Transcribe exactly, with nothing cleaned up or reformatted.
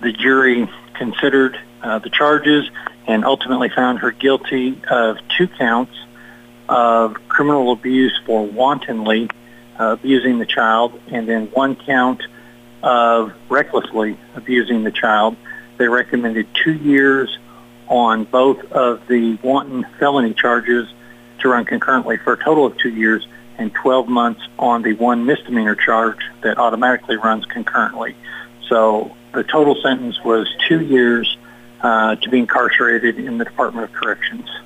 the jury considered uh, the charges and ultimately found her guilty of two counts of criminal abuse for wantonly uh, abusing the child, and then one count of recklessly abusing the child. They recommended two years on both of the wanton felony charges to run concurrently for a total of two years, and twelve months on the one misdemeanor charge that automatically runs concurrently. So the total sentence was two years uh, to be incarcerated in the Department of Corrections.